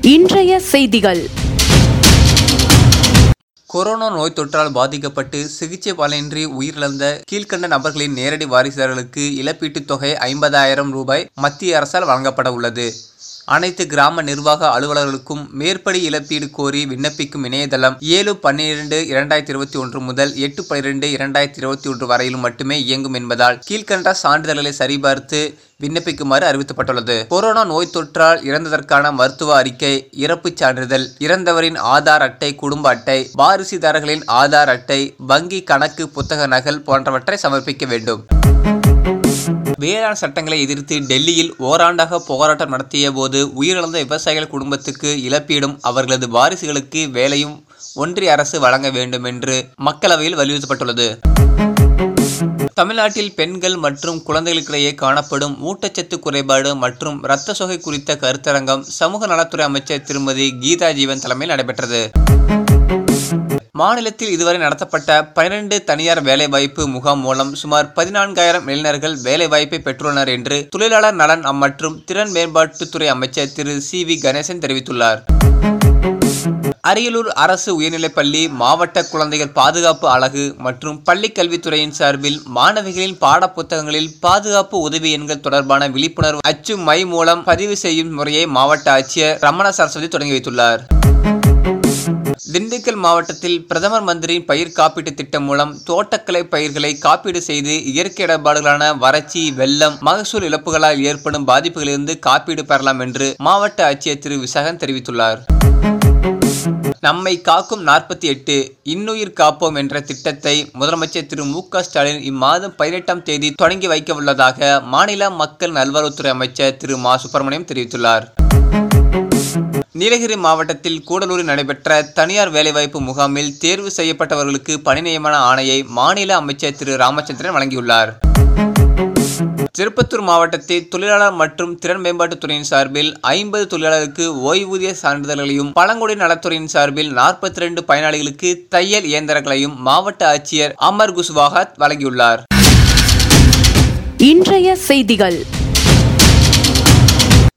இன்றைய செய்திகள். கொரோனா நோய் தொற்றால் பாதிக்கப்பட்டு சிகிச்சை பலனின்றி உயிரிழந்த கீழ்கண்ட நபர்களின் நேரடி வாரிசுதாரர்களுக்கு இழப்பீட்டுத் தொகை 50,000 ரூபாய் மத்திய அரசால் வழங்கப்பட உள்ளது. அனைத்து கிராம நிர்வாக அலுவலர்களுக்கும் மேற்படி இழப்பீடு கோரி விண்ணப்பிக்கும் இணையதளம் 7/12/2021 முதல் 8/12/2021 வரையிலும் மட்டுமே இயங்கும் என்பதால் கீழ்கண்ட சான்றிதழ்களை சரிபார்த்து விண்ணப்பிக்குமாறு அறிவிக்கப்பட்டுள்ளது. கொரோனா நோய் தொற்றால் இறந்ததற்கான மருத்துவ அறிக்கை, இறப்புச் சான்றிதழ், இறந்தவரின் ஆதார் அட்டை, குடும்ப அட்டை, வாரிசுதாரர்களின் ஆதார் அட்டை, வங்கி கணக்கு புத்தக நகல் போன்றவற்றை சமர்ப்பிக்க வேண்டும். வேளாண் சட்டங்களை எதிர்த்து டெல்லியில் ஓராண்டாக போராட்டம் நடத்திய போது உயிரிழந்த விவசாயிகள் குடும்பத்துக்கு இழப்பீடும் அவர்களது வாரிசுகளுக்கு வேலையும் ஒன்றிய அரசு வழங்க வேண்டும் என்று மக்களவையில் வலியுறுத்தப்பட்டுள்ளது. தமிழ்நாட்டில் பெண்கள் மற்றும் குழந்தைகளுக்கிடையே காணப்படும் ஊட்டச்சத்து குறைபாடு மற்றும் இரத்த சோகை குறித்த கருத்தரங்கம் சமூக நலத்துறை அமைச்சர் திருமதி கீதா ஜீவன் தலைமையில் நடைபெற்றது. மாநிலத்தில் இதுவரை நடத்தப்பட்ட 12 தனியார் வேலைவாய்ப்பு முகாம் மூலம் சுமார் 14,000 இளைஞர்கள் வேலைவாய்ப்பை பெற்றுள்ளனர் என்று தொழிலாளர் நலன் மற்றும் திறன் மேம்பாட்டுத்துறை அமைச்சர் திரு சி.வி. கணேசன் தெரிவித்துள்ளார். அரியலூர் அரசு உயர்நிலைப்பள்ளி மாவட்ட குழந்தைகள் பாதுகாப்பு அலகு மற்றும் பள்ளிக்கல்வித்துறையின் சார்பில் மாணவிகளின் பாட புத்தகங்களில் பாதுகாப்பு உதவி எண்கள் தொடர்பான விழிப்புணர்வு அச்சு மை மூலம் பதிவு செய்யும் முறையை மாவட்ட ஆட்சியர் ரமண சரஸ்வதி தொடங்கி வைத்துள்ளார். திண்டுக்கல் மாவட்டத்தில் பிரதமர் மந்திரியின் பயிர் காப்பீட்டு திட்டம் மூலம் தோட்டக்கலை பயிர்களை காப்பீடு செய்து இயற்கை இடர்பாடுகளான வறட்சி, வெள்ளம், மகசூல் இழப்புகளால் ஏற்படும் பாதிப்புகளிலிருந்து காப்பீடு பெறலாம் என்று மாவட்ட ஆட்சியர் திரு விசகன் தெரிவித்துள்ளார். நம்மை காக்கும் 48 இன்னுயிர் காப்போம் என்ற திட்டத்தை முதலமைச்சர் திரு மு.க. ஸ்டாலின் இம்மாதம் 18ஆம் தேதி தொடங்கி வைக்க உள்ளதாக மாநில மக்கள் நல்வாழ்வுத்துறை அமைச்சர் திரு மா. சுப்பிரமணியம் தெரிவித்துள்ளார். நீலகிரி மாவட்டத்தில் கூடலூரில் நடைபெற்ற தனியார் வேலைவாய்ப்பு முகாமில் தேர்வு செய்யப்பட்டவர்களுக்கு பணி நியமன ஆணையை மாநில அமைச்சர் திரு ராமச்சந்திரன் வழங்கியுள்ளார். திருப்பத்தூர் மாவட்டத்தில் தொழிலாளர் மற்றும் திறன் மேம்பாட்டுத்துறையின் சார்பில் 50 தொழிலாளருக்கு ஓய்வூதிய சான்றிதழ்களையும், பழங்குடியினர் நலத்துறையின் சார்பில் 42 பயனாளிகளுக்கு தையல் இயந்திரங்களையும் மாவட்ட ஆட்சியர் அமர் குஸ்வாகத் வழங்கியுள்ளார். இன்றைய செய்திகள்.